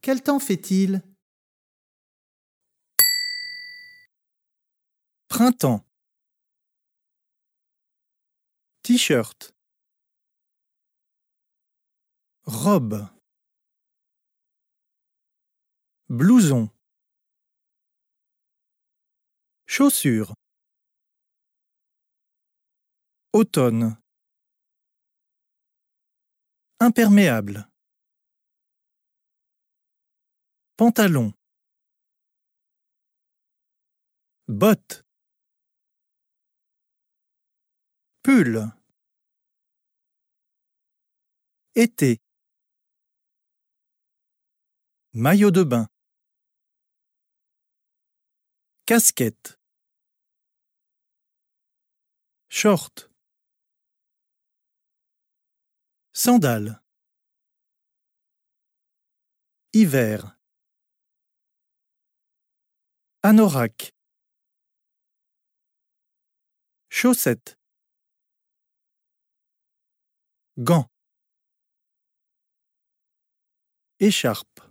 Quel temps fait-il? Printemps. T-shirt. Robe. Blouson. Chaussures. Automne. Imperméable. Pantalon. Bottes. Pull. Été. Maillot de bain. Casquette. Short. Sandales. Hiver. Anorak. Chaussettes. Gants. Écharpe.